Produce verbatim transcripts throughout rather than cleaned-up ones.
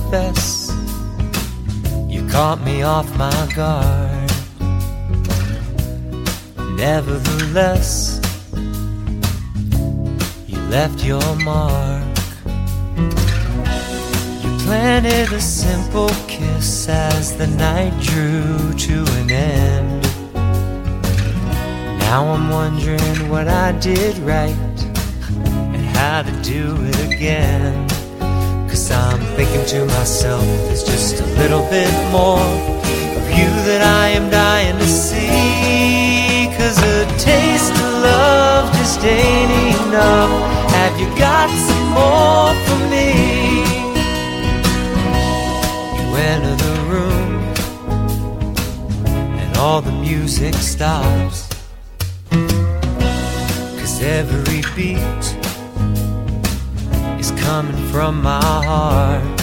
confess, you caught me off my guard. Nevertheless, you left your mark. You planted a simple kiss as the night drew to an end. Now I'm wondering what I did right and how to do it again. 'Cause I'm thinking to myself, there's just a little bit more of you that I am dying to see. 'Cause a taste of love just ain't enough. Have you got some more for me? You enter the room and all the music stops. 'Cause every beat is coming from my heart.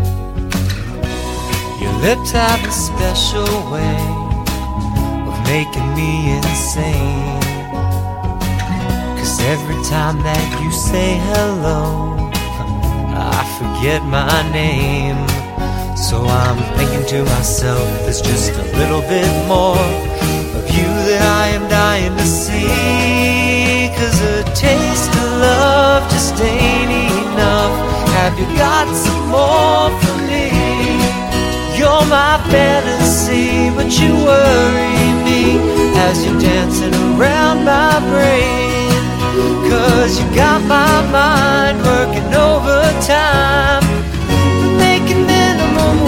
Your lips have a special way of making me insane. 'Cause every time that you say hello, I forget my name. So I'm thinking to myself, there's just a little bit more of you that I am dying to see. 'Cause a taste of love just ain't enough. Have you got some more for me? You're my fantasy, but you worry me as you're dancing around my brain. 'Cause you got my mind working overtime, making minimum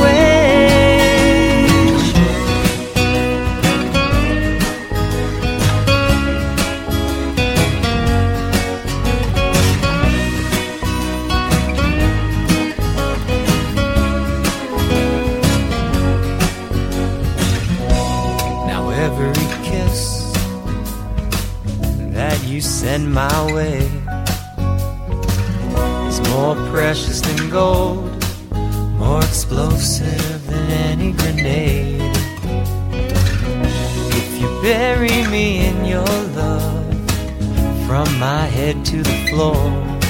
wage. Now every kiss that you send my way is more precious than gold, more explosive than any grenade. If you bury me in your love from my head to the floor,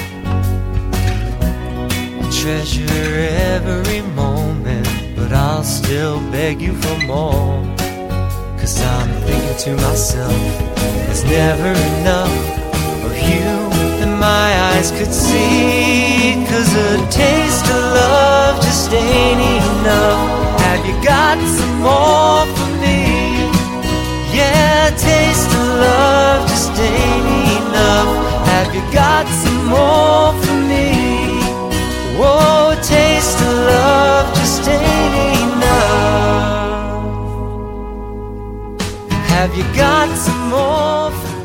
I'll treasure every moment, but I'll still beg you for more. 'Cause I'm thinking to myself, there's never enough of you that my eyes could see. 'Cause a taste of love just ain't enough. Have you got some more for me? Yeah, a taste of love just ain't enough. Have you got some more for me? Whoa, a taste of love just ain't enough. Have you got some more for me?